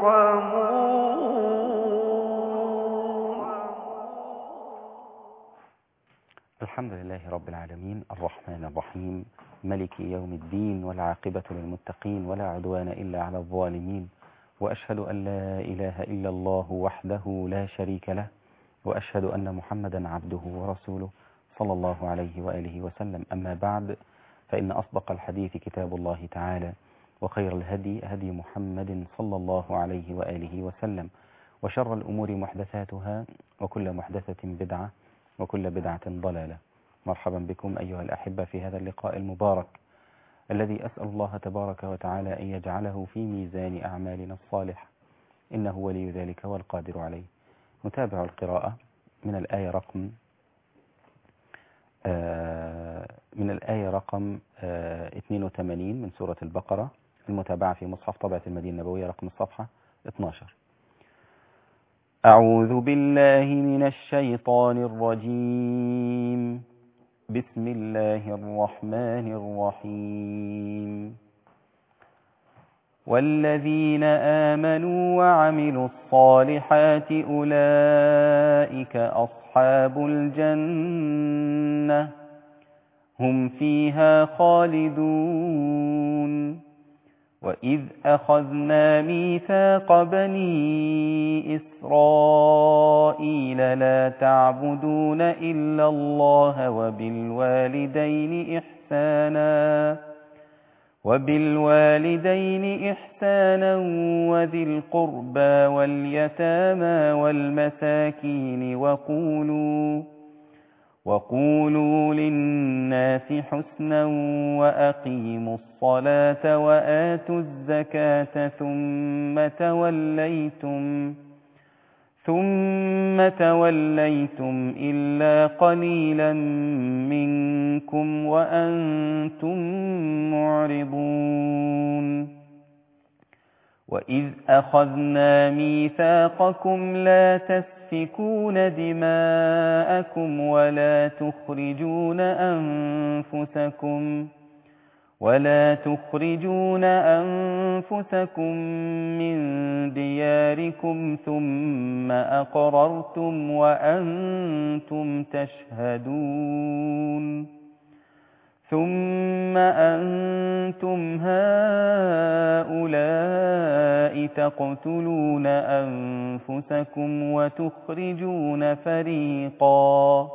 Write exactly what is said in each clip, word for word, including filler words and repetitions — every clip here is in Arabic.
ترحمون. الحمد لله رب العالمين الرحمن الرحيم ملك يوم الدين، والعاقبة للمتقين، ولا عدوان إلا على الظالمين، وأشهد أن لا إله إلا الله وحده لا شريك له، وأشهد أن محمدا عبده ورسوله صلى الله عليه وآله وسلم. أما بعد، فإن أصدق الحديث كتاب الله تعالى، وخير الهدي هدي محمد صلى الله عليه وآله وسلم، وشر الأمور محدثاتها، وكل محدثة بدعة، وكل بدعة ضلالة. مرحبا بكم أيها الأحبة في هذا اللقاء المبارك الذي أسأل الله تبارك وتعالى أن يجعله في ميزان أعمالنا الصالحة، إنه ولي ذلك والقادر عليه. نتابع القراءة من الآية رقم آه من الآية رقم آه اثنين وثمانين من سورة البقرة، المتابعة في مصحف طبعة المدينة النبوية رقم الصفحة اثني عشر. أعوذ بالله من الشيطان الرجيم. بسم الله الرحمن الرحيم. والذين آمنوا وعملوا الصالحات أولئك أصحاب الجنة هم فيها خالدون. وإذ أخذنا ميثاق بني إسرائيل لا تعبدون إلا الله وبالوالدين إحسانا وبالوالدين إحسانا وذي القربى واليتامى والمساكين وقولوا وقولوا للناس حسنا وأقيموا الصلاة وآتوا الزكاة ثم توليتم ثم توليتم إلا قليلا منكم وأنتم معرضون. وإذ أخذنا ميثاقكم لا تسفكون دماءكم ولا تخرجون أنفسكم ولا تخرجون أنفسكم من دياركم ثم أقررتم وأنتم تشهدون. ثم أنتم هؤلاء تقتلون أنفسكم وتخرجون فريقا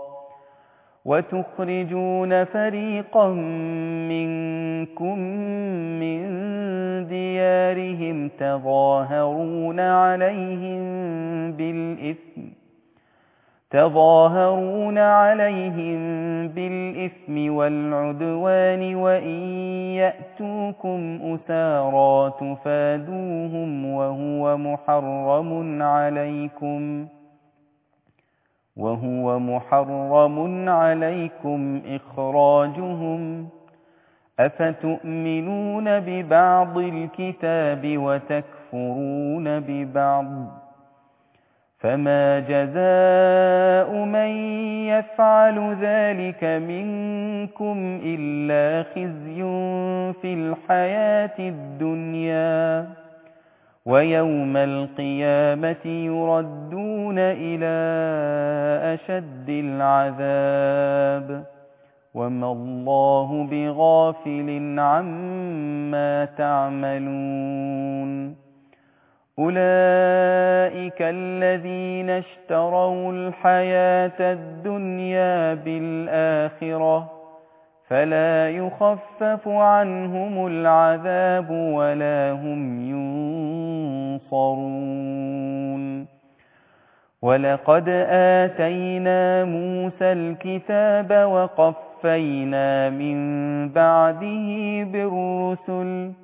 وتخرجون فريقا منكم من ديارهم تظاهرون عليهم بالإثم تظاهرون عليهم بالإثم والعدوان وإن يأتوكم أسارى تفادوهم وهو محرم عليكم وهو محرم عليكم إخراجهم. أفتؤمنون ببعض الكتاب وتكفرون ببعض؟ فما جزاء من يفعل ذلك منكم إلا خزي في الحياة الدنيا ويوم القيامة يردون إلى أشد العذاب وما الله بغافل عما تعملون. أولئك الذين اشتروا الحياة الدنيا بالآخرة فلا يخفف عنهم العذاب ولا هم ينصرون. ولقد آتينا موسى الكتاب وقفينا من بعده بالرسل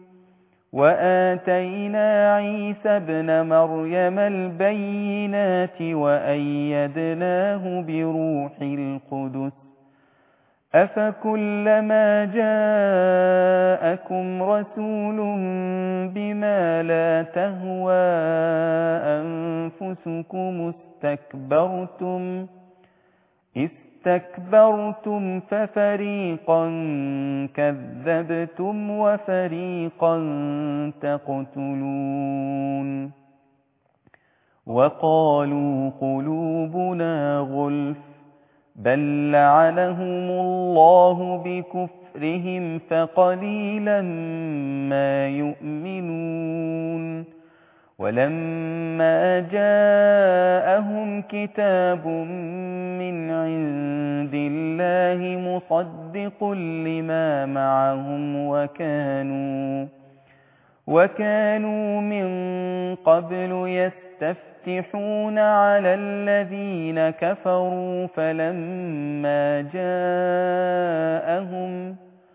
وآتينا عيسى ابن مريم البينات وأيدناه بروح القدس. أفكلما جاءكم رسول بما لا تهوى أنفسكم استكبرتم استكبرتم ففريقا كذبتم وفريقا تقتلون. وقالوا قلوبنا غلف بل لعنهم الله بكفرهم فقليلا ما يؤمنون ولما جاءهم كتاب من عند الله مصدق لما معهم وكانوا وكانوا من قبل يستفتحون على الذين كفروا فلما جاءهم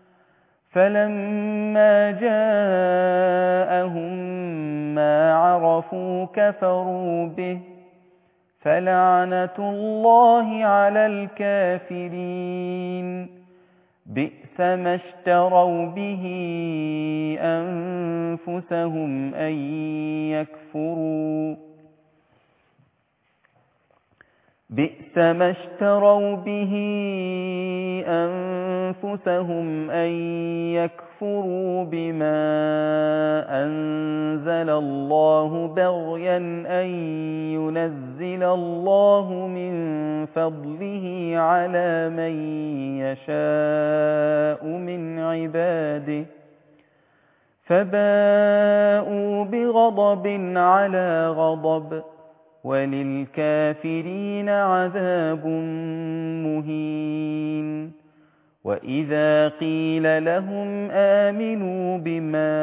فلما جاءهم ما عرفوا كفروا به فلعنة الله على الكافرين بئس ما اشتروا به أنفسهم أن يكفروا بئس ما اشتروا به أنفسهم أن يكفروا بما أنزل الله بغيا أن ينزل الله من فضله على من يشاء من عباده فباءوا بغضب على غضب وللكافرين عذاب مهين وإذا قيل لهم آمنوا بما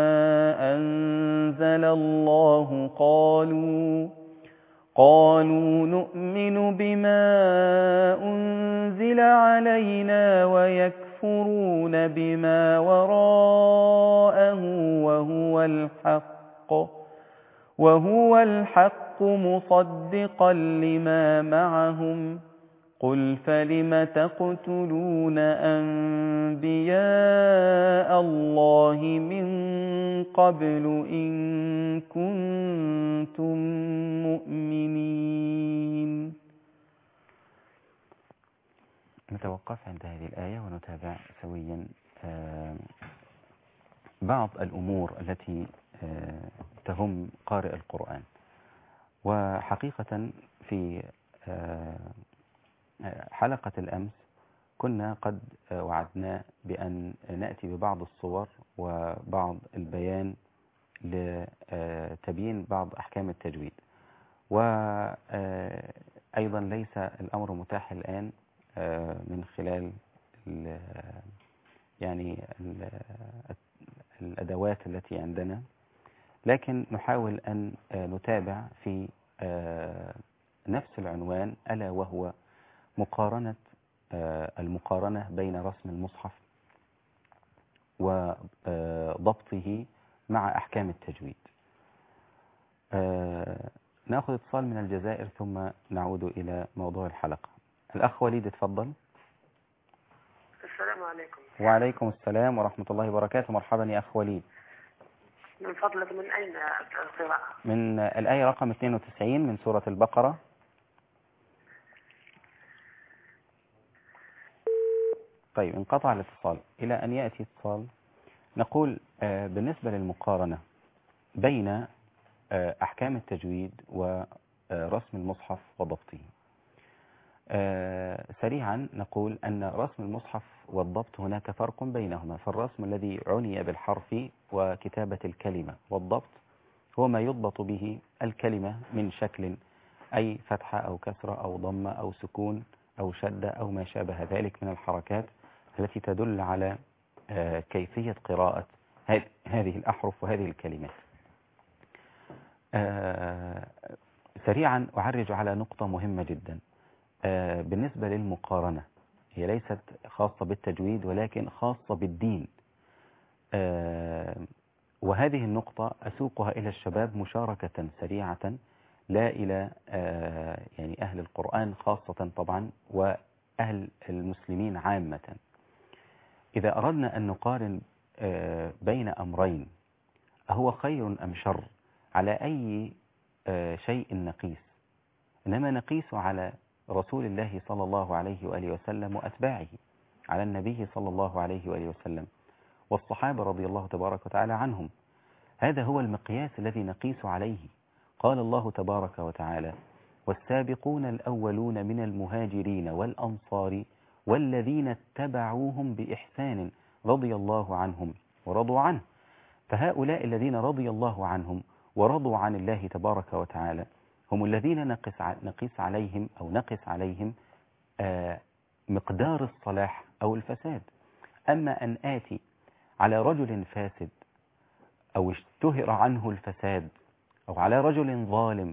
أنزل الله قالوا قالوا نؤمن بما أنزل علينا ويكفرون بما وراءه وهو الحق وهو الحق مصدقا لما معهم قل فلم تقتلون أنبياء الله من قبل إن كنتم مؤمنين. نتوقف عند هذه الآية ونتابع سويا بعض الأمور التي تهم قارئ القرآن. وحقيقة في حلقة الأمس كنا قد وعدنا بأن نأتي ببعض الصور وبعض البيان لتبيين بعض أحكام التجويد، وأيضا ليس الأمر متاح الآن من خلال يعني الأدوات التي عندنا، لكن نحاول أن نتابع في نفس العنوان، ألا وهو مقارنة المقارنة بين رسم المصحف وضبطه مع أحكام التجويد. نأخذ اتصال من الجزائر ثم نعود إلى موضوع الحلقة. الأخ وليد اتفضل. السلام عليكم. وعليكم السلام ورحمة الله وبركاته. مرحبا يا أخ وليد. من فضلك من أين القراءة؟ من الآية رقم اثنين وتسعين من سورة البقرة. طيب انقطع الاتصال. إلى أن يأتي اتصال نقول بالنسبة للمقارنة بين أحكام التجويد ورسم المصحف وضبطه. سريعا نقول أن رسم المصحف والضبط هناك فرق بينهما. فالرسم الذي عني بالحرف وكتابة الكلمة، والضبط هو ما يضبط به الكلمة من شكل، أي فتحة أو كسرة أو ضمة أو سكون أو شدة أو ما شابه ذلك من الحركات التي تدل على كيفية قراءة هذه الأحرف وهذه الكلمات. سريعا أعرج على نقطة مهمة جدا بالنسبة للمقارنة، هي ليست خاصة بالتجويد ولكن خاصة بالدين. وهذه النقطة أسوقها إلى الشباب مشاركة سريعة، لا إلى يعني أهل القرآن خاصة طبعا وأهل المسلمين عامة. إذا أردنا أن نقارن بين أمرين، أهو خير أم شر، على أي شيء نقيس؟ إنما نقيس على رسول الله صلى الله عليه وآله وسلم وأتباعه، على النبي صلى الله عليه وآله وسلم والصحابة رضي الله تبارك وتعالى عنهم. هذا هو المقياس الذي نقيس عليه. قال الله تبارك وتعالى: والسابقون الأولون من المهاجرين والأنصار والذين اتبعوهم بإحسان رضي الله عنهم ورضوا عنه. فهؤلاء الذين رضي الله عنهم ورضوا عن الله تبارك وتعالى هم الذين نقس نقيس عليهم أو نقس عليهم آه مقدار الصلاح أو الفساد. أما أن آتي على رجل فاسد أو اشتهر عنه الفساد أو على رجل ظالم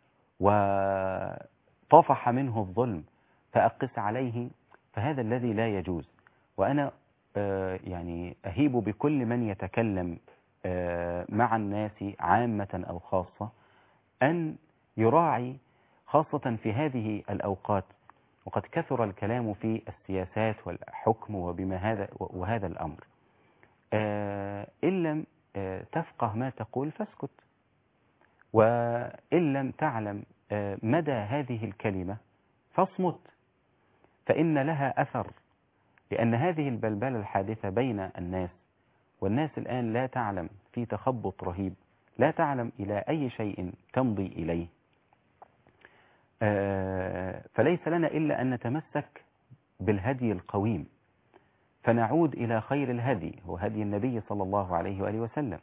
وطفح منه الظلم فأقس عليه، فهذا الذي لا يجوز. وأنا آه يعني أهيب بكل من يتكلم آه مع الناس عامة أو خاصة أن يراعي خاصة في هذه الأوقات، وقد كثر الكلام في السياسات والحكم وبما هذا وهذا الأمر. آه إن لم آه تفقه ما تقول فاسكت، وإن لم تعلم آه مدى هذه الكلمة فاصمت، فإن لها أثر. لأن هذه البلبلة الحادثة بين الناس، والناس الآن لا تعلم، في تخبط رهيب، لا تعلم إلى أي شيء تمضي إليه. آه فليس لنا إلا أن نتمسك بالهدي القويم، فنعود إلى خير الهدي هو هدي النبي صلى الله عليه وآله وسلم.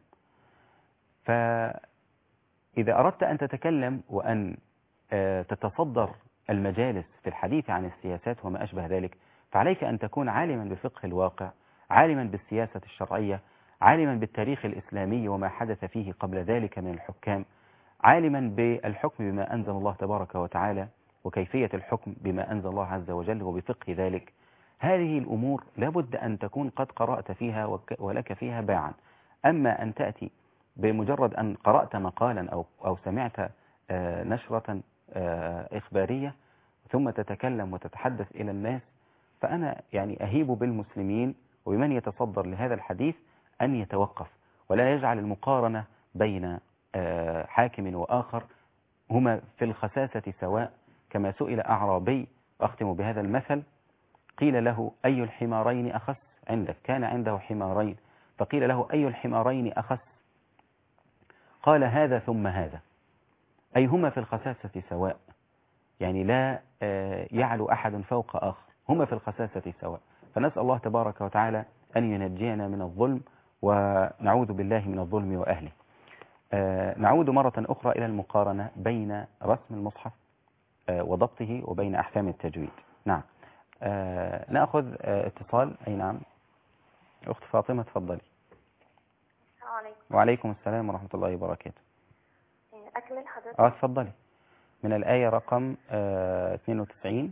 فإذا أردت أن تتكلم وأن آه تتصدر المجالس في الحديث عن السياسات وما أشبه ذلك، فعليك أن تكون عالما بفقه الواقع، عالما بالسياسة الشرعية، عالما بالتاريخ الإسلامي وما حدث فيه قبل ذلك من الحكام، عالما بالحكم بما أنزل الله تبارك وتعالى وكيفية الحكم بما أنزل الله عز وجل وبفقه ذلك. هذه الأمور لابد أن تكون قد قرأت فيها ولك فيها باعا. أما أن تأتي بمجرد أن قرأت مقالا أو, أو سمعت نشرة إخبارية ثم تتكلم وتتحدث إلى الناس، فأنا يعني أهيب بالمسلمين وبمن يتصدر لهذا الحديث أن يتوقف ولا يجعل المقارنة بين حاكم وآخر هما في الخساسة سواء. كما سئل أعرابي، أختم بهذا المثل، قيل له: أي الحمارين أخس عندك؟ كان عنده حمارين، فقيل له: أي الحمارين أخس؟ قال: هذا ثم هذا، أي هما في الخساسة سواء، يعني لا يعلو أحد فوق آخر، هما في الخساسة سواء. فنسأل الله تبارك وتعالى أن ينجينا من الظلم ونعوذ بالله من الظلم وأهله. آه نعود مرة أخرى إلى المقارنة بين رسم المصحف آه وضبطه وبين أحكام التجويد. نعم. آه نأخذ آه اتصال. أي نعم، أخت فاطمة تفضلي. السلام عليكم. وعليكم السلام ورحمة الله وبركاته. أكمل حضرتك. اه تفضلي. من الآية رقم آه اثنين وتسعين.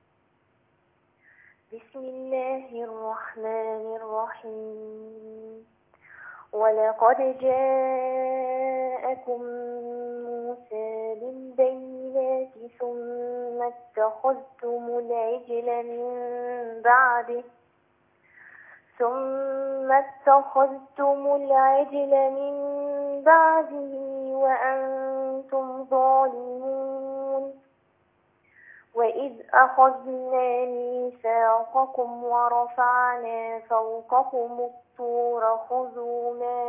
بسم الله الرحمن الرحيم. ولقد جاءكم موسى بالبينات ثم اتخذتم العجل من بعده ثم اتخذتم العجل من بعده وأنتم ظالمون. وإذ أخذنا ميثاقكم ورفعنا فوقكم الطور خذوا ما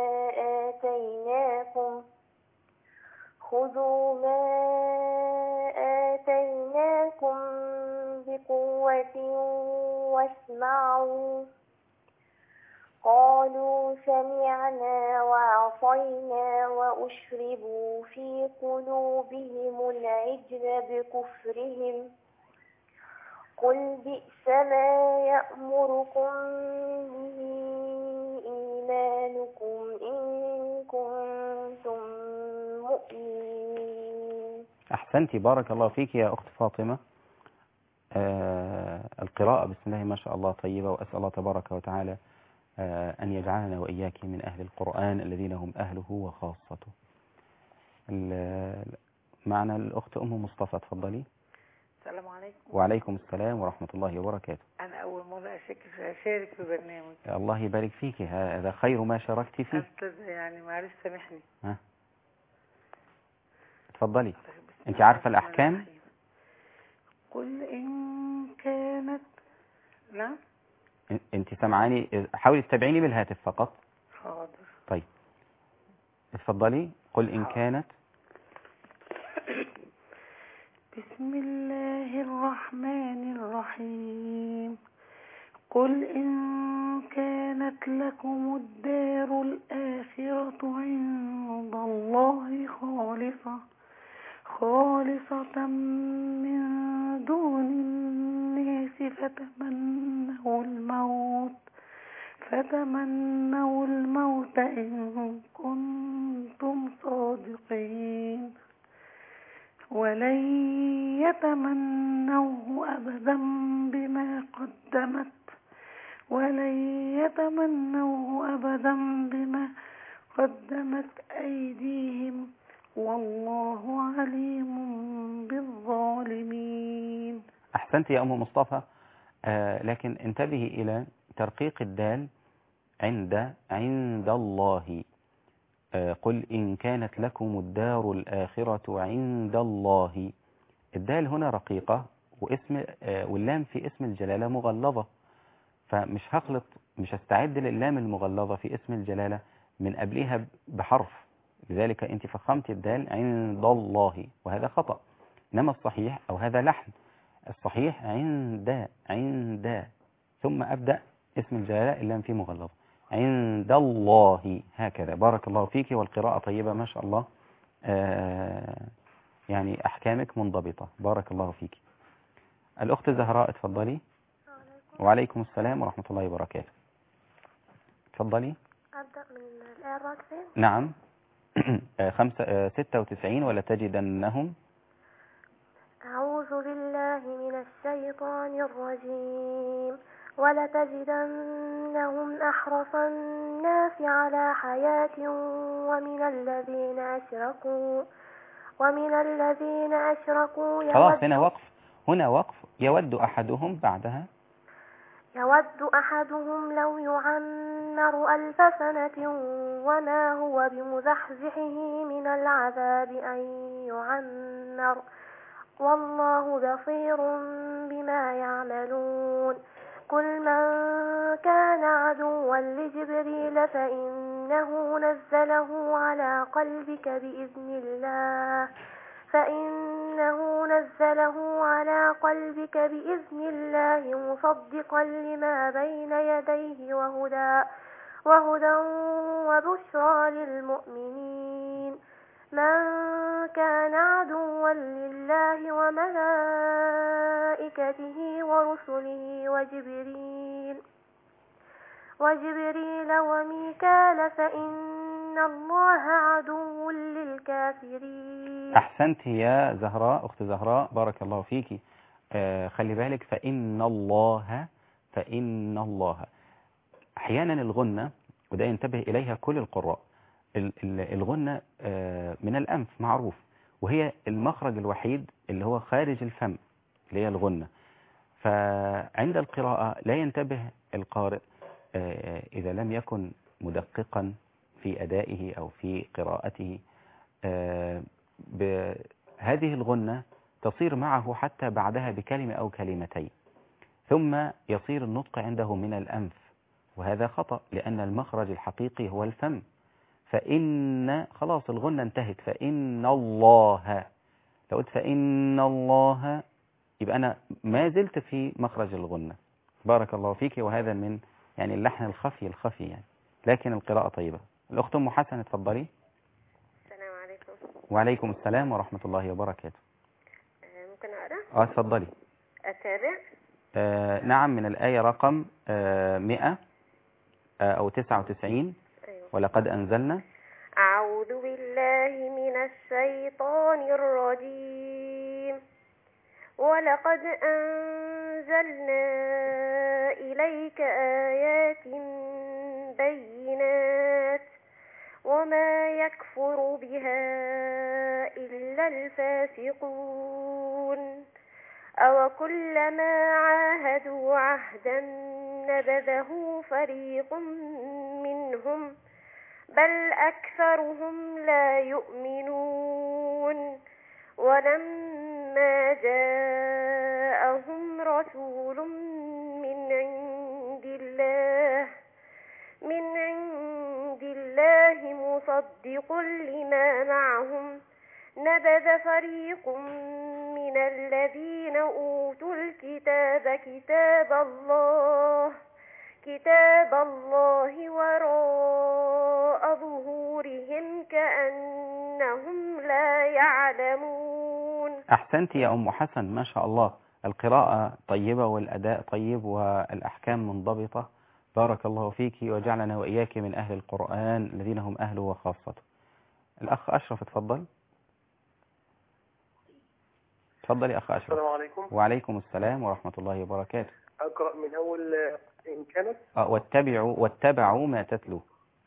آتيناكم خذوا ما آتيناكم بقوة واسمعوا. قالوا سمعنا وعصينا وأشربوا في قلوبهم العجل بكفرهم. قل بئس ما يأمركم به إيمانكم إن كنتم مؤمنين. أحسنتي، بارك الله فيك يا أخت فاطمة. آه القراءة بسم الله ما شاء الله طيبة، وأسأل الله تبارك وتعالى آه أن يجعلنا وإياك من أهل القرآن الذين هم أهله وخاصته. معنا الأخت أم مصطفى تفضلي. السلام عليكم. وعليكم السلام ورحمة الله وبركاته. أنا أول مرة أشارك في برنامج. الله يبارك فيك، هذا خير ما شاركت فيه. أستاذ يعني معلش سامحني. ها تفضلي. أنت عارفة الأحكام؟ قل إن كانت. نعم. أنت سمعاني؟ حاولي تتابعيني بالهاتف فقط. حاضر. طيب اتفضلي. قل إن كانت. بسم الله الرحمن الرحيم. قل إن كانت لكم الدار الآخرة عند الله خالصة خالصة من دون الناس فتمنوا الموت فتمنوا الموت إن كنتم صادقين ولن يتمنوه أبدا بما قدمت ولن يتمنوه أبدا بما قدمت أيديهم والله عليم بالظالمين. أحسنت يا أم مصطفى. آه لكن انتبهي إلى ترقيق الدال عند عند الله. آه قل إن كانت لكم الدار الآخرة عند الله. الدال هنا رقيقة واسم آه واللام في اسم الجلالة مغلظة، فمش هخلط مش هستعد للام المغلظة في اسم الجلالة من قبلها بحرف، لذلك أنت فخمت الدال عند الله وهذا خطأ. إنما الصحيح أو هذا لحن، الصحيح عند عند ثم أبدأ اسم الجلالة اللام فيه مغلظة عند الله هكذا. بارك الله فيك والقراءة طيبة ما شاء الله. آه يعني أحكامك منضبطة بارك الله فيك. الأخت زهراء اتفضلي. وعليكم السلام ورحمة الله وبركاته. اتفضلي. أبدأ من الآية الرابعة. نعم. خمسة ستة وتسعين ولا تجدنهم. أعوذ بالله من الشيطان الرجيم. ولتجدنهم أحرص الناس على حياة ومن الذين أشركوا ومن الذين أشركوا خلاص هنا وقف هنا وقف يود أحدهم بعدها يود أحدهم لو يعمر ألف سنة وما هو بمزحزحه من العذاب أن يعمر والله بصير بما يعملون. قل من كان عدوا لجبريل فإنه نزله على قلبك بإذن الله فإنه نزله على قلبك بإذن الله مصدقا لما بين يديه وهدى وهدى وبشرى للمؤمنين. من كان عدوا لله وملائكته ورسله وجبريل وجبريل وميكال فإن الله عدو للكافرين. أحسنت يا زهراء أخت زهراء بارك الله فيك. آه خلي بالك فإن الله فإن الله أحيانا الغنة وده ينتبه إليها كل القراء. الغنة آه من الأنف معروف وهي المخرج الوحيد اللي هو خارج الفم اللي هي الغنة. فعند القراءة لا ينتبه القارئ آه إذا لم يكن مدققا في أدائه أو في قراءته آه بهذه الغنة تصير معه حتى بعدها بكلمة أو كلمتين ثم يصير النطق عنده من الأنف وهذا خطأ لأن المخرج الحقيقي هو الفم. فإن خلاص الغنة انتهت فإن الله لو قلت فإن الله يبقى أنا ما زلت في مخرج الغنة. بارك الله فيك وهذا من يعني اللحن الخفي الخفي يعني لكن القراءة طيبة. الأخت أم حسن اتفضلي. السلام عليكم. وعليكم السلام ورحمة الله وبركاته. ممكن أقرأ؟ اه اتفضلي. التابع. آه نعم من الآية رقم آه مئة آه أو تسعة وتسعين. أيوة. ولقد أنزلنا. أعوذ بالله من الشيطان الرجيم. ولقد أنزلنا إليك آيات بينات وما يكفر بها إلا الفاسقون أو كلما عاهدوا عهدا نبذه فريق منهم بل أكثرهم لا يؤمنون. ولما جاءهم رسول من عند الله من عند الله مصدق لما معهم نبذ فريق من الذين أوتوا الكتاب كتاب الله كتاب الله وراء ظهورهم كأنهم لا يعلمون. أحسنت يا أم حسن، ما شاء الله، القراءة طيبة والأداء طيب والأحكام منضبطة. بارك الله فيك وجعلنا وإياك من أهل القرآن الذين هم أهله وخاصته. الأخ أشرف اتفضل. تفضل يا أخ أشرف. السلام عليكم. وعليكم السلام ورحمة الله وبركاته. أقرأ من أول إن كانت. آه واتبعوا واتبعوا ما تتلو.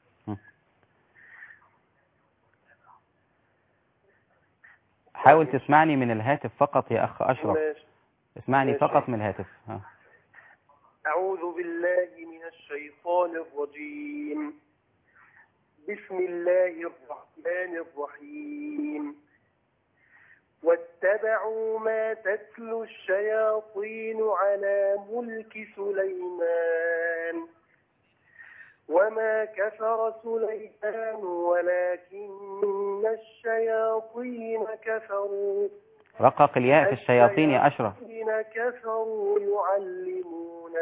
حاول تسمعني من الهاتف فقط يا أخ أشرف. ماشي. اسمعني ماشي. فقط من الهاتف. ها. أعوذ بالله من الشيطان الرجيم. بسم الله الرحمن الرحيم. واتبعوا ما تتلو الشياطين على ملك سليمان وما كفر سليمان ولكن الشياطين كفروا. رقق الياء في الشياطين يا أشرف. الشياطين كفروا يعلمون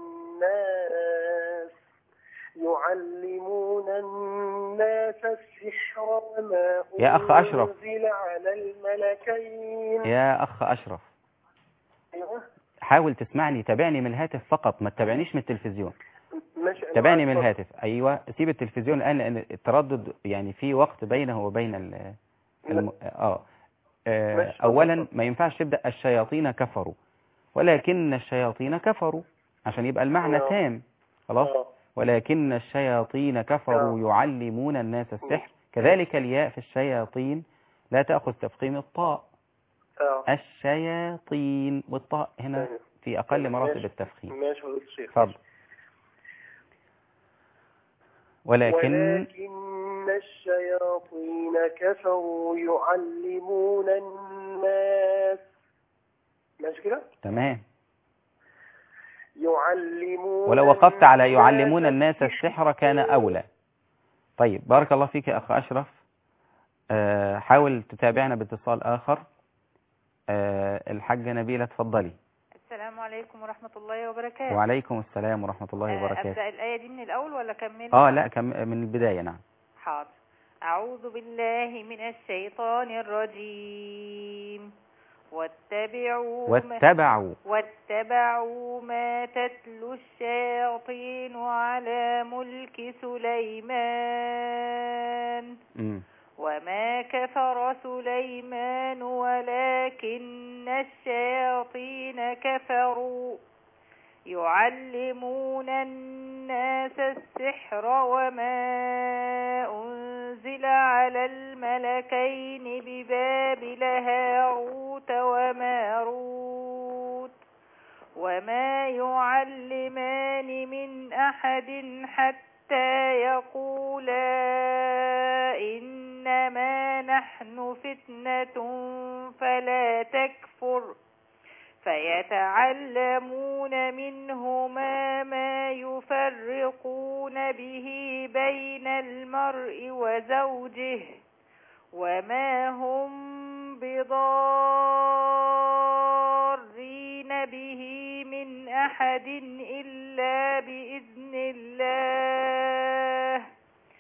الناس يعلمون الناس السحر وما يا أخ أشرف. أنزل على الملكين. يا أخ أشرف أيوة. حاول تسمعني، تابعني من الهاتف فقط، ما تتابعنيش من التلفزيون. ماشي. تابعني من الهاتف. أيوة، سيب التلفزيون الآن لأن التردد يعني في وقت بينه وبين ال الم... آه. آه أولا ما ينفعش تبدأ الشياطين كفروا ولكن الشياطين كفروا عشان يبقى المعنى أوه. تام. خلاص. أوه. ولكن الشياطين كفروا أوه. يعلمون الناس السحر. كذلك الياء في الشياطين لا تأخذ تفخيم الطاء. أوه. الشياطين والطاء هنا في أقل مراتب التفخيم. ماشي يا شيخ. تفضل. ولكن ولكن الشياطين كفروا يعلمون الناس. ماشي كده؟ تمام. يعلمون. ولو وقفت على يعلمون الناس السحر كان أولى. طيب بارك الله فيك يا أخ أشرف. أه حاول تتابعنا باتصال آخر. أه الحاجة نبيلة تفضلي. السلام عليكم ورحمة الله وبركاته. وعليكم السلام ورحمة الله وبركاته. أبدأ الآية دي من الأول ولا كمل؟ آه لا كم من البداية. نعم حاضر. أعوذ بالله من الشيطان الرجيم. واتبعوا واتبعوا واتبعوا ما تتلو الشياطين على ملك سليمان م. وما كفر سليمان ولكن الشياطين كفروا يعلمون الناس السحر وما أنزل على الملكين ببابل هاروت وماروت وما يعلمان من أحد حتى يقولا إنما نحن فتنة فلا تكفر فيتعلمون منهما ما يفرقون به بين المرء وزوجه وما هم بضارين به من أحد إلا بإذن الله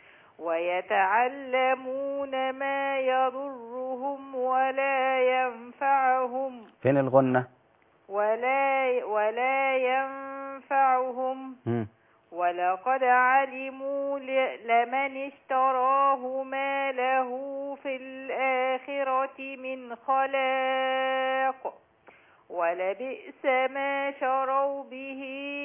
ويتعلمون ما يضرهم ولا ينفعهم. فين الغنة؟ ولا ولا ينفعهم. م. ولقد علموا لمن اشتراه ما له في الآخرة من خلاق ولبئس ما شروا به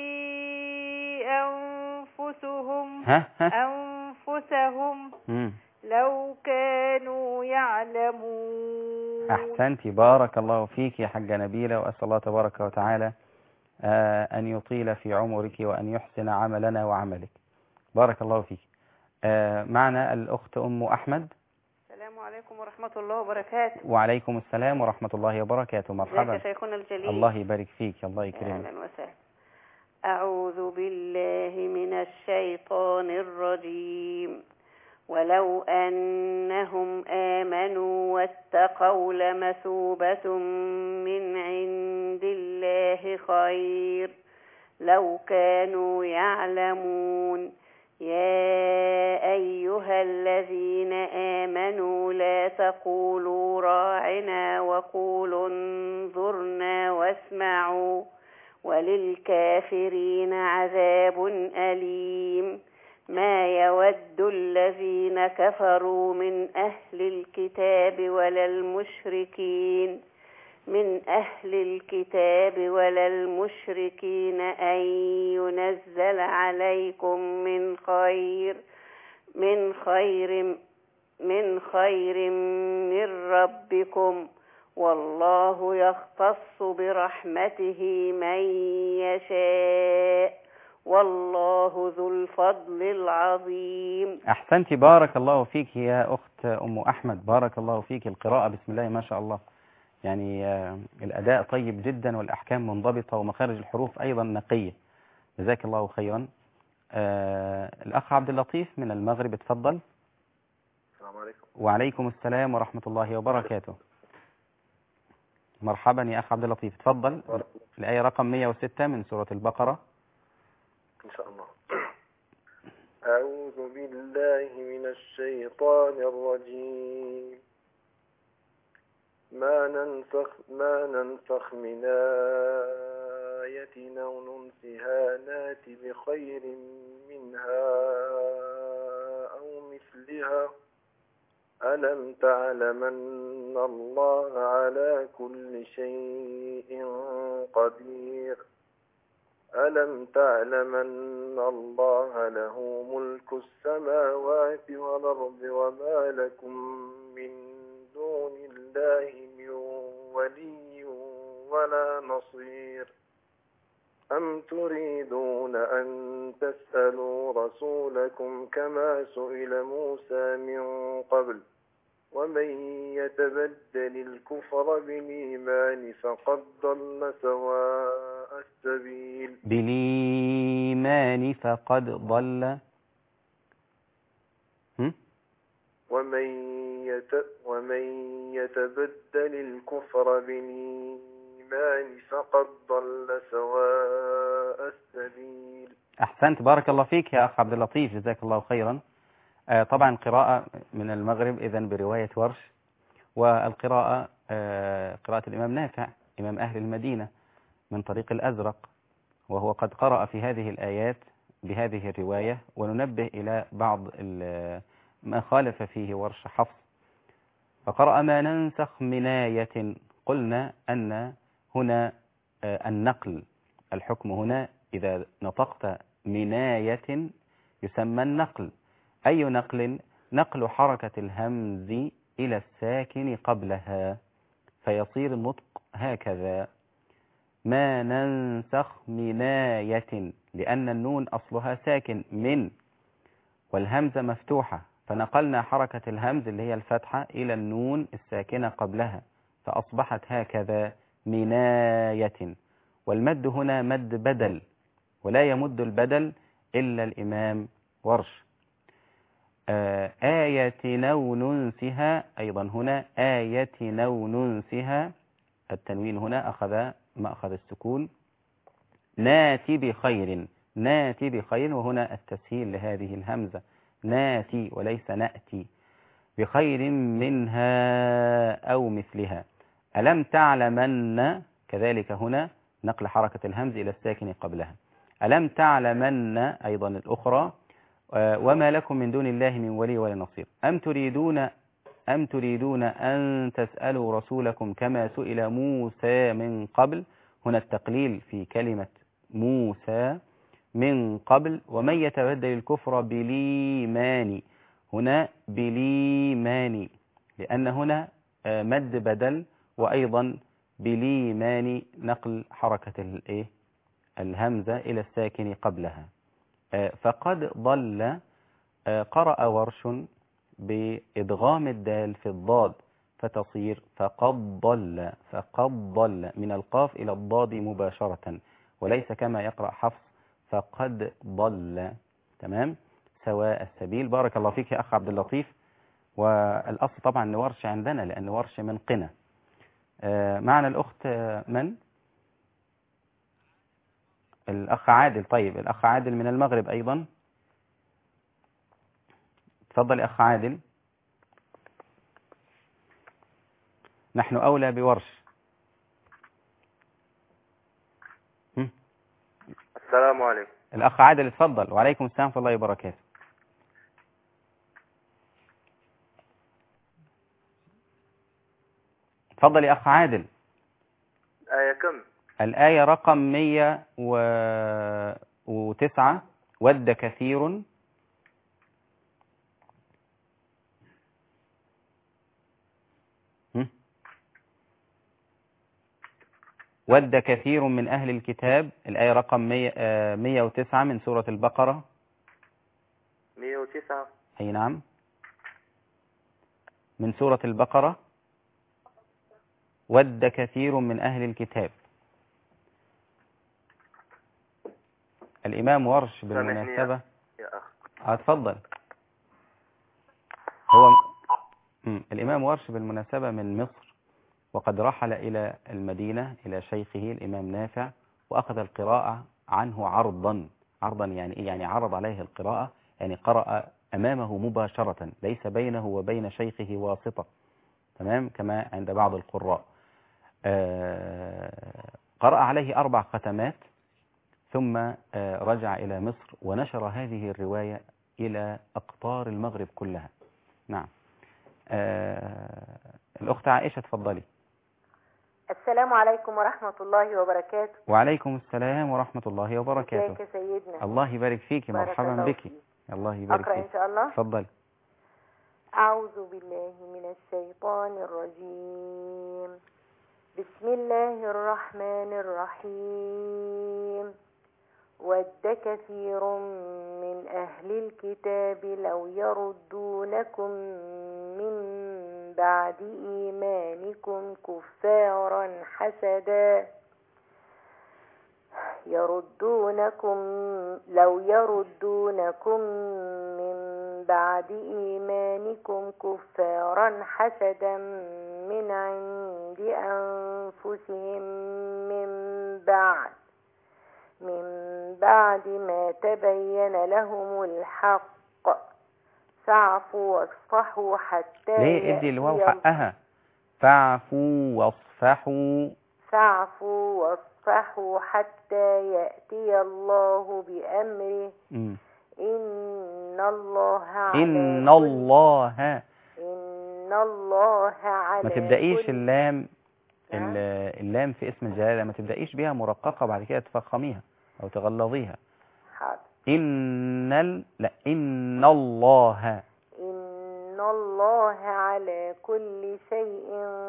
أنفسهم ها ها. أنفسهم م. لو كانوا يعلمون. أحسنتي، بارك الله فيك يا حاجة نبيلة، وأسأل الله تبارك وتعالى آه أن يطيل في عمرك وأن يحسن عملنا وعملك. بارك الله فيك. آه معنا الأخت أم أحمد. السلام عليكم ورحمة الله وبركاته. وعليكم السلام ورحمة الله وبركاته. مرحبا. ازيك يا شيخنا الجليل. الله يبارك فيك. الله يكرمك. أهلا وسهلا. أعوذ بالله من الشيطان الرجيم. ولو أنهم آمنوا واتقوا لمثوبة من عند الله خير لو كانوا يعلمون. يا أيها الذين آمنوا لا تقولوا راعنا وقولوا انظرنا واسمعوا وللكافرين عذاب أليم. ما يود الذين كفروا من أهل الكتاب ولا المشركين من أهل الكتاب ولا المشركين أن ينزل عليكم من خير من خير من خير من ربكم والله يختص برحمته من يشاء والله ذو الفضل العظيم. أحسنت، بارك الله فيك يا أخت أم أحمد، بارك الله فيك. القراءة بسم الله ما شاء الله، يعني الأداء طيب جدا والأحكام منضبطة ومخارج الحروف أيضا نقية، جزاك الله خيرا. آه الأخ عبد اللطيف من المغرب، اتفضل. السلام عليكم. وعليكم السلام ورحمة الله وبركاته. مرحبا يا أخ عبد اللطيف، اتفضل. الآية رقم مئة وستة من سورة البقرة إن شاء الله. أعوذ بالله من الشيطان الرجيم. ما ننسخ ما ننسخ من آية أو ننسها نات بخير منها أو مثلها ألم تعلم أن الله على كل شيء قدير ألم تعلم أن الله له ملك السماوات والأرض وما لكم من دون الله من ولي ولا نصير أم تريدون أن تسألوا رسولكم كما سئل موسى من قبل ومن يتبدل الكفر بالإيمان فقد ضل سواء السبيل. بالإيمان فقد ضل ومن يت ومن يتبدل الكفر بالإيمان فقد ضل سواء السبيل. أحسنت، بارك الله فيك يا أخ عبد اللطيف، جزاك الله خيرا. آه طبعا قراءة من المغرب إذن برواية ورش، والقراءة آه قراءة الإمام نافع إمام أهل المدينة من طريق الأزرق، وهو قد قرأ في هذه الآيات بهذه الرواية. وننبه إلى بعض ما خالف فيه ورش حفص، فقرأ ما ننسخ من آية. قلنا أن هنا آه النقل، الحكم هنا إذا نطقت من آية يسمى النقل. أي نقل؟ نقل حركة الهمز إلى الساكن قبلها، فيصير النطق هكذا: ما ننسخ من آية، لأن النون أصلها ساكن من والهمزة مفتوحة، فنقلنا حركة الهمز اللي هي الفتحة إلى النون الساكنة قبلها فأصبحت هكذا من آية. والمد هنا مد بدل، ولا يمد البدل إلا الإمام ورش. آية أو ننسها، أيضا هنا آية أو ننسها، التنوين هنا أخذ مأخذ السكون. ناتي بخير، ناتي بخير، وهنا التسهيل لهذه الهمزة، ناتي وليس نأتي. بخير منها أو مثلها. ألم تعلمن، كذلك هنا نقل حركة الهمز إلى الساكن قبلها. ألم تعلمن أيضا الأخرى. وما لكم من دون الله من ولي ولا نصير. أم تريدون أم تريدون أن تسألوا رسولكم كما سئل موسى من قبل. هنا التقليل في كلمة موسى من قبل. ومن يتبدل الكفر بالإيمان، هنا بالإيمان، لأن هنا مد بدل، وأيضا بالإيمان نقل حركة الهمزة إلى الساكن قبلها. فقد ضل، قرأ ورش بإدغام الدال في الضاد فتصير فقد ضل، فقد ضل من القاف إلى الضاد مباشرة، وليس كما يقرأ حفص فقد ضل. تمام. سواء السبيل. بارك الله فيك يا أخ عبد اللطيف. والأصل طبعا أن ورش عندنا، لأن ورش من قنا. آه معنا الأخت آه من؟ الأخ عادل. طيب الأخ عادل من المغرب أيضا. تفضل يا أخ عادل. نحن أولى بورش. هم؟ السلام عليكم. الأخ عادل اتفضل. وعليكم السلام ورحمة الله وبركاته. تفضل يا أخ عادل. آية كم؟ الآية رقم مية وتسعة. ود كثير هم؟ ود كثير من أهل الكتاب. الآية رقم مية وتسعة من سورة البقرة. مية وتسعة. أي نعم، من سورة البقرة. ود كثير من أهل الكتاب. الإمام ورش بالمناسبة. يا أخ. أتفضل. هو م. الإمام ورش بالمناسبة من مصر، وقد رحل إلى المدينة إلى شيخه الإمام نافع، وأخذ القراءة عنه عرضا. عرضا يعني إيه؟ يعني عرض عليه القراءة، يعني قرأ أمامه مباشرة، ليس بينه وبين شيخه واسطة. تمام، كما عند بعض القراء. آه قرأ عليه أربع ختمات، ثم آه رجع إلى مصر ونشر هذه الرواية إلى أقطار المغرب كلها. نعم. آه الأخت عائشة تفضلي. السلام عليكم ورحمة الله وبركاته. وعليكم السلام ورحمة الله وبركاته. ازيك يا سيدنا؟ الله يبارك فيك. مرحبا بك. فيك. الله يبارك أقرأ فيك. إن شاء الله. تفضل. أعوذ بالله من الشيطان الرجيم. بسم الله الرحمن الرحيم. ود كثير من أهل الكتاب لو يردونكم من بعد إيمانكم كفارا حسدا يردونكم لو يردونكم من بعد إيمانكم كفارا حسدا من عند أنفسهم من بعد من بعد ما تبين لهم الحق فاعفوا واصفحوا حتى ليه ادي الواو حقها؟ فاعفوا واصفحوا. فاعفوا واصفحوا حتى يأتي الله بأمره. م. إن الله على إن الله إن الله على ما تبدأيش كل... اللام اللام في اسم الجلالة ما تبدأيش بيها مرققة، بعد كده تفخميها أو تغلظيها. حاضر. إن ال... لا إن الله إن الله على كل شيء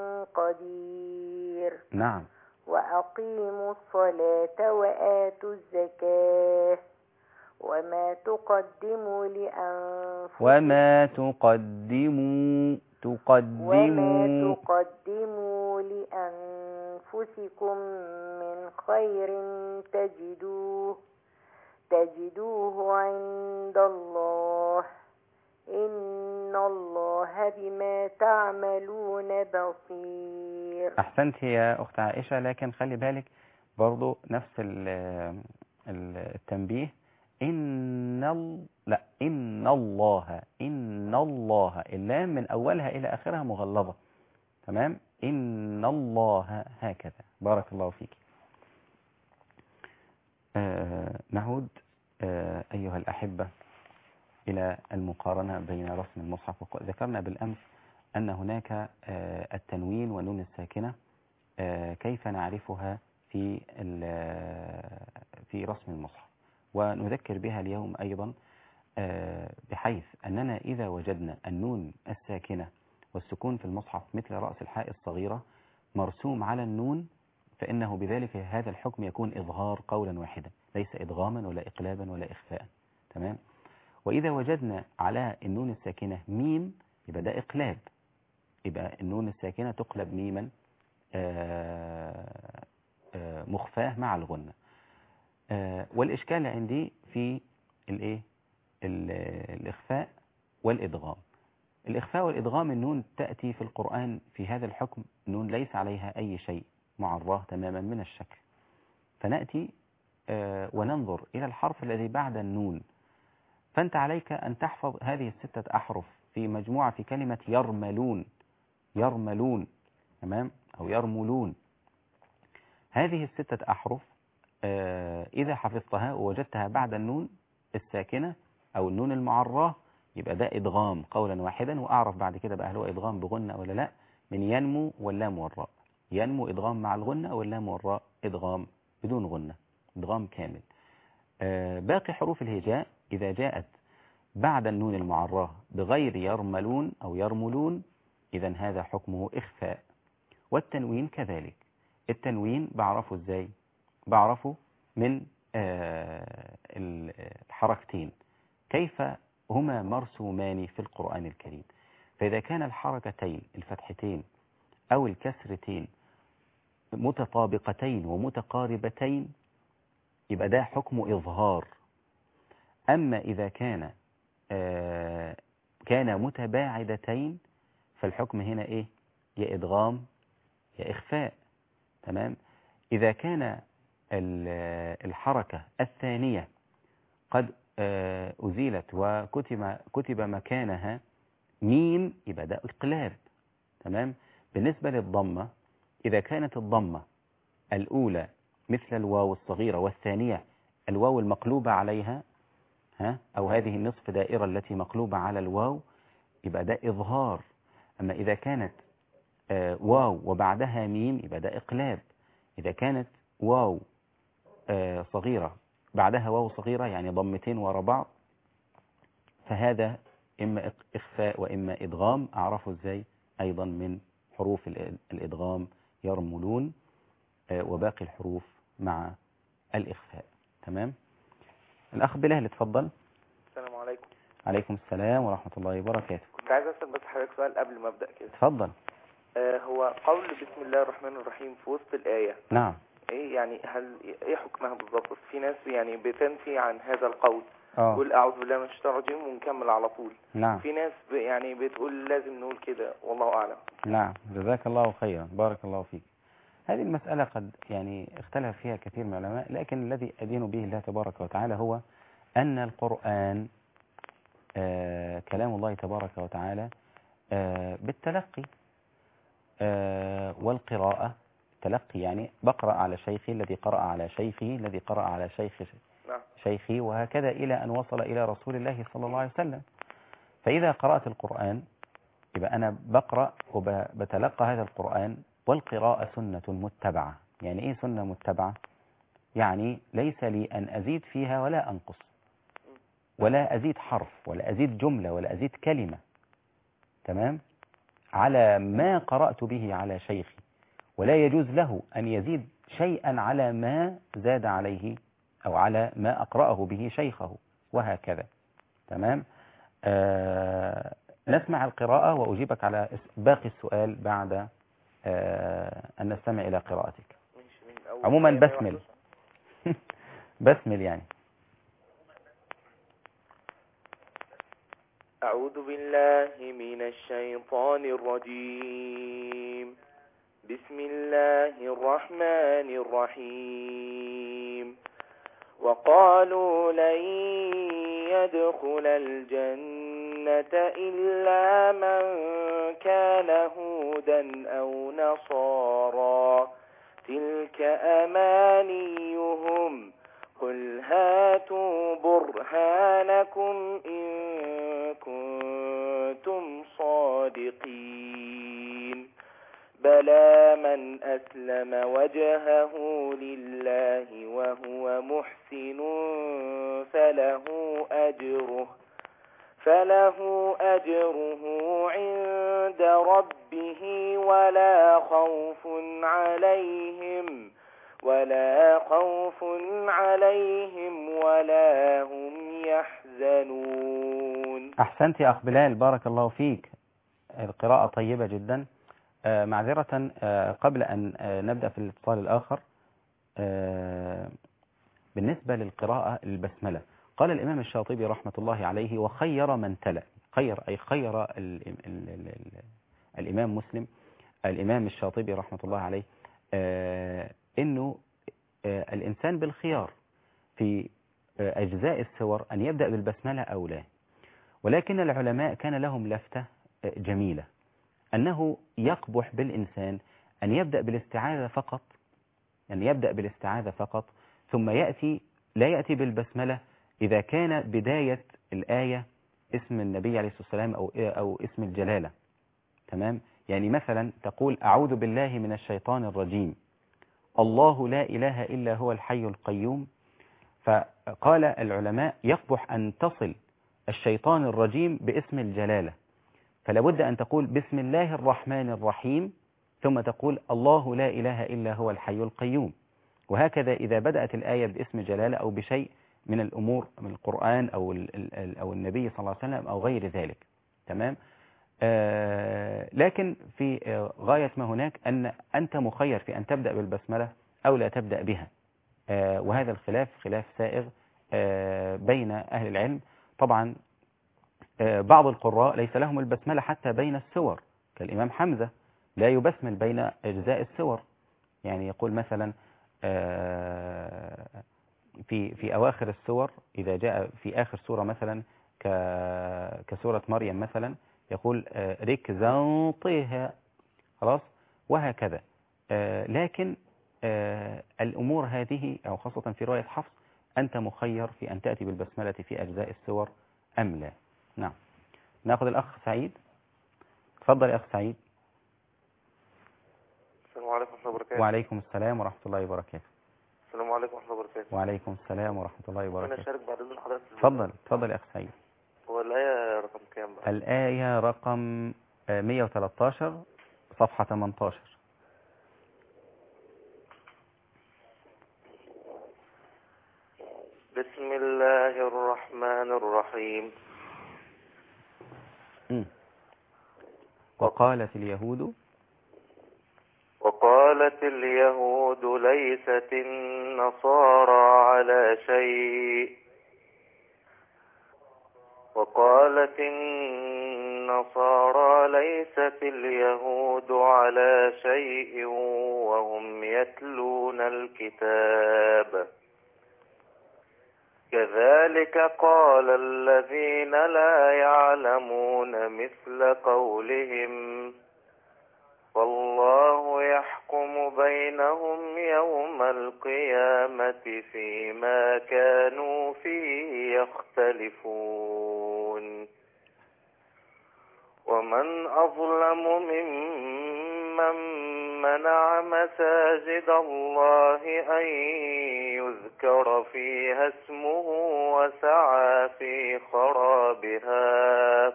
قدير. نعم. وأقيموا الصلاة وآتوا الزكاة وما تقدموا لأنفسكم وما تقدموا تقدموا وما تقدموا لأنفسكم من خير تجدوه تجدوه عند الله إن الله بما تعملون بصير. أحسنت يا أخت عائشة، لكن خلي بالك برضو نفس التنبيه. إن ال... لا إن الله إن الله اللام من أولها إلى آخرها مغلظة. تمام. إن الله هكذا. بارك الله فيك. آه نعود آه أيها الأحبة إلى المقارنة بين رسم المصحف. ذكرنا بالأمس أن هناك آه التنوين والنون الساكنة، آه كيف نعرفها في في رسم المصحف، ونذكر بها اليوم أيضا، آه بحيث أننا إذا وجدنا النون الساكنة والسكون في المصحف مثل رأس الحاء الصغيرة مرسوم على النون، فإنه بذلك هذا الحكم يكون إظهار قولا واحدا، ليس إدغاما ولا إقلابا ولا إخفاء. تمام. وإذا وجدنا على النون الساكنة ميم يبقى ده إقلاب، يبقى النون الساكنة تقلب ميما آه آه مخفاه مع الغنة. آه والإشكال عندي في الإيه الإخفاء والإدغام. الإخفاء والإدغام النون تأتي في القرآن في هذا الحكم، نون ليس عليها أي شيء، معراه تماما من الشكل. فنأتي آه وننظر إلى الحرف الذي بعد النون. فأنت عليك أن تحفظ هذه الستة أحرف في مجموعة في كلمة يرملون، يرملون تمام، أو يرملون. هذه الستة أحرف آه إذا حفظتها ووجدتها بعد النون الساكنة أو النون المعراه يبقى ده إدغام قولا واحدا، وأعرف بعد كده بقى هل هو إدغام بغنة ولا لا، من ينمو واللام والراء. ينمو إدغام مع الغنة، واللام والراء إدغام بدون غنة، إدغام كامل. آه باقي حروف الهجاء إذا جاءت بعد النون المعراه بغير يرملون أو يرملون إذن هذا حكمه إخفاء. والتنوين كذلك. التنوين بعرفه إزاي؟ بعرفه من آه الحركتين كيف هما مرسومان في القرآن الكريم. فإذا كان الحركتين الفتحتين أو الكسرتين متطابقتين ومتقاربتين يبقى ده حكم إظهار. أما إذا كان آه كان متباعدتين فالحكم هنا إيه؟ يا إدغام يا إخفاء. تمام. إذا كان الحركة الثانية قد آه أزيلت وكتب كتب مكانها ميم يبقى ده إقلاب. تمام. بالنسبة للضمة إذا كانت الضمة الأولى مثل الواو الصغيرة والثانية الواو المقلوبة عليها ها أو هذه النصف دائرة التي مقلوبة على الواو يبقى ده إظهار. أما إذا كانت آه واو وبعدها ميم يبقى ده إقلاب. إذا كانت واو آه صغيرة بعدها واو صغيرة يعني ضمتين وراء بعض فهذا إما إخفاء وإما إدغام. أعرفه إزاي؟ أيضا من حروف الإدغام يرملون آه وباقي الحروف مع الإخفاء. تمام. الأخ بلال اتفضل. السلام عليكم. عليكم السلام ورحمة الله وبركاته. كنت عايز أسأل بس حضرتك سؤال قبل ما أبدأ كده. اتفضل. آه هو قول بسم الله الرحمن الرحيم في وسط الآية نعم ايه يعني هل ايه حكمها بالظبط؟ في ناس يعني بتنفي عن هذا القول اه تقول اعوذ بالله من الشيطان الرجيم ونكمل على طول. نعم. في ناس ب يعني بتقول لازم نقول كده والله اعلم. نعم جزاك الله خيرا بارك الله فيك. هذه المسألة قد يعني اختلف فيها كثير من العلماء، لكن الذي أدين به الله تبارك وتعالى هو أن القرآن آه كلام الله تبارك وتعالى آه بالتلقي آه والقراءة. تلقي يعني بقرأ على شيخي الذي قرأ على شيخي الذي قرأ على شيخ نعم. شيخي وهكذا إلى أن وصل إلى رسول الله صلى الله عليه وسلم. فإذا قرأت القرآن يبقى أنا بقرأ وبتلقى هذا القرآن، والقراءة سنة متبعة. يعني إيه سنة متبعة؟ يعني ليس لي أن أزيد فيها ولا أنقص، ولا أزيد حرف ولا أزيد جملة ولا أزيد كلمة. تمام؟ على ما قرأت به على شيخي، ولا يجوز له أن يزيد شيئا على ما زاد عليه أو على ما أقرأه به شيخه وهكذا. تمام؟ آه نسمع القراءة وأجيبك على باقي السؤال بعد آه أن نستمع إلى قراءتك. عموما بسمل بسمل يعني. أعوذ بالله من الشيطان الرجيم. بسم الله الرحمن الرحيم. وقالوا لن يدخل الجنة إلا من كان هودا أو نصارى تلك أمانيهم قل هاتوا برهانكم إن كنتم صادقين. بلى من أسلم وجهه لله وهو محسن فله أجره فله أجره عند ربه ولا خوف عليهم ولا خوف عليهم ولا هم يحزنون. أحسنت يا أخ بلال بارك الله فيك. القراءة طيبة جدا. آه معذرة آه قبل أن آه نبدأ في الاتصال الآخر، آه بالنسبة للقراءة البسملة قال الإمام الشاطبي رحمة الله عليه: وخير من تلا. خير أي خير ال ال ال ال ال الإمام مسلم الإمام الشاطبي رحمة الله عليه آه إنه آه الإنسان بالخيار في آه أجزاء السور أن يبدأ بالبسملة أو لا. ولكن العلماء كان لهم لفتة آه جميلة، أنه يقبح بالإنسان أن يبدأ بالاستعاذة فقط، أن يبدأ بالاستعاذة فقط ثم يأتي لا يأتي بالبسملة إذا كان بداية الآية اسم النبي عليه الصلاة والسلام أو أو اسم الجلالة. تمام؟ يعني مثلا تقول: أعوذ بالله من الشيطان الرجيم، الله لا إله إلا هو الحي القيوم. فقال العلماء: يقبح أن تصل الشيطان الرجيم باسم الجلالة، فلا بد أن تقول بسم الله الرحمن الرحيم ثم تقول الله لا إله إلا هو الحي القيوم. وهكذا إذا بدأت الآية باسم جلالة أو بشيء من الأمور من القرآن أو أو النبي صلى الله عليه وسلم أو غير ذلك. تمام؟ آه لكن في آه غاية ما هناك أن أنت مخير في أن تبدأ بالبسملة أو لا تبدأ بها. آه وهذا الخلاف خلاف سائغ آه بين أهل العلم. طبعا آه بعض القراء ليس لهم البسملة حتى بين السور، كالإمام حمزة لا يبسمل بين أجزاء السور. يعني يقول مثلا آه في في أواخر السور، إذا جاء في آخر سورة مثلا كسورة مريم مثلا يقول ركزا طيها، خلاص، وهكذا. لكن الأمور هذه أو خاصة في رواية حفص أنت مخير في أن تأتي بالبسملة في أجزاء السور أم لا. نعم. نأخذ الأخ سعيد. تفضل يا أخ سعيد. السلام عليكم ورحمة الله وبركاته. وعليكم السلام ورحمة الله وبركاته. السلام عليكم ورحمة الله وبركاته. وعليكم السلام ورحمة الله وبركاته. أنا أشارك بعد إذن حضرتك. تفضل تفضل يا أخ سعيد. هو الآية رقم كام بقى؟ الآية رقم مئة وثلاثة عشر صفحة ثمانية عشر. بسم الله الرحمن الرحيم. م. وقالت اليهود وقالت اليهود ليست النصارى على شيء وقالت النصارى ليست اليهود على شيء وهم يتلون الكتاب كذلك قال الذين لا يعلمون مثل قولهم والله يحكم بينهم يوم القيامة فيما كانوا فيه يختلفون ومن أظلم ممن منع مساجد الله أن يذكر فيها اسمه وسعى في خرابها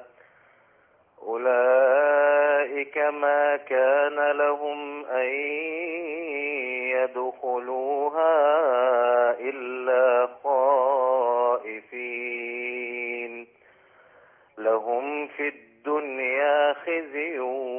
أولئك ما كان لهم أن يدخلوها إلا خائفين لهم في الدنيا خزي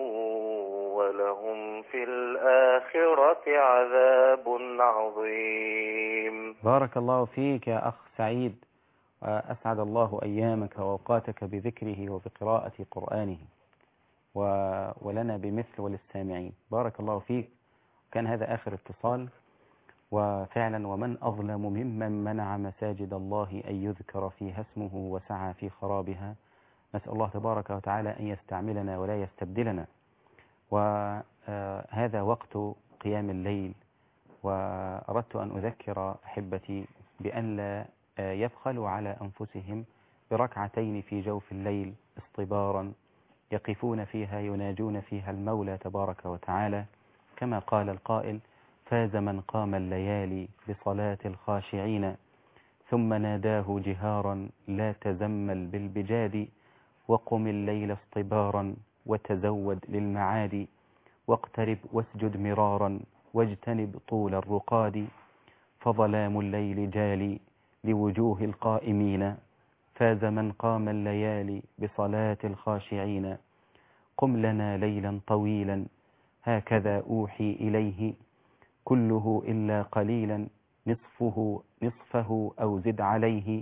ولهم في الآخرة عذاب عظيم. بارك الله فيك يا أخ سعيد، وأسعد الله أيامك وأوقاتك بذكره وبقراءة قرآنه ولنا بمثل وللسامعين. بارك الله فيك. كان هذا آخر اتصال. وفعلا ومن أظلم ممن منع مساجد الله أن يذكر فيها اسمه وسعى في خرابها. نسأل الله تبارك وتعالى أن يستعملنا ولا يستبدلنا. وهذا وقت قيام الليل، وأردت أن أذكر أحبتي بأن لا يبخلوا على أنفسهم بركعتين في جوف الليل اصطبارا يقفون فيها يناجون فيها المولى تبارك وتعالى، كما قال القائل: فاز من قام الليالي بصلاة الخاشعين ثم ناداه جهارا لا تزمل بالبجاد وقم الليل اصطبارا وتزود للمعاد واقترب واسجد مرارا واجتنب طول الرقاد فظلام الليل جالي لوجوه القائمين فاز من قام الليالي بصلاة الخاشعين قم لنا ليلا طويلا هكذا أوحي إليه كله إلا قليلا نصفه نصفه أو زد عليه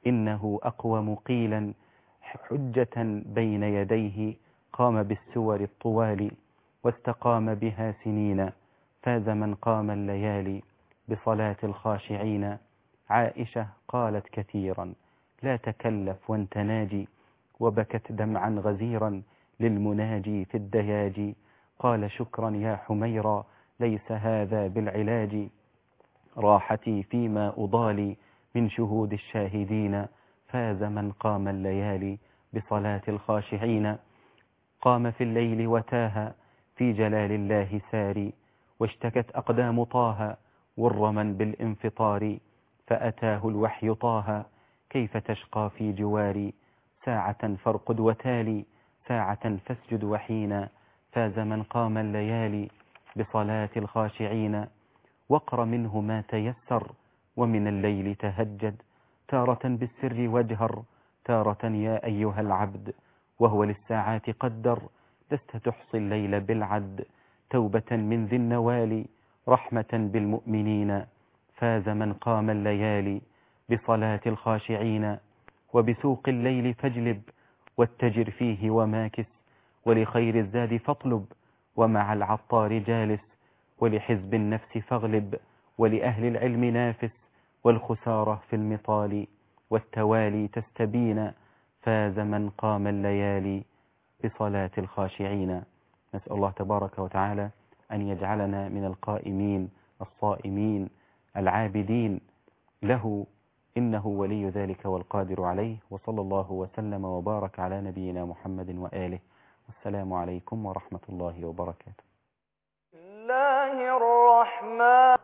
إنه أقوم قيلا حجة بين يديه قام بالسور الطوال واستقام بها سنين فاز من قام الليالي بصلاة الخاشعين. عائشة قالت كثيرا لا تكلف وانت ناجي وبكت دمعا غزيرا للمناجي في الدياجي. قال شكرا يا حميرا ليس هذا بالعلاج راحتي فيما أضالي من شهود الشاهدين فاز من قام الليالي بصلاة الخاشعين. قام في الليل وتاه في جلال الله ساري واشتكت أقدام طه ورما بالانفطار فأتاه الوحي طه كيف تشقى في جواري ساعة فارقد وتالي ساعة فاسجد وحينا فاز من قام الليالي بصلاة الخاشعين. واقر منه ما تيسر ومن الليل تهجد تارة بالسر واجهر تارة يا أيها العبد وهو للساعات قدر لست تحصي الليل بالعد توبة من ذي النوال رحمة بالمؤمنين فاز من قام الليالي بصلاة الخاشعين. وبسوق الليل فاجلب واتجر فيه وماكس ولخير الزاد فاطلب ومع العطار جالس ولحزب النفس فاغلب ولأهل العلم نافس والخسارة في المطال والتوالي تستبين فاز من قام الليالي بصلاة الخاشعين. نسأل الله تبارك وتعالى أن يجعلنا من القائمين الصائمين العابدين له إنه ولي ذلك والقادر عليه. وصلى الله وسلم وبارك على نبينا محمد وآله والسلام عليكم ورحمة الله وبركاته.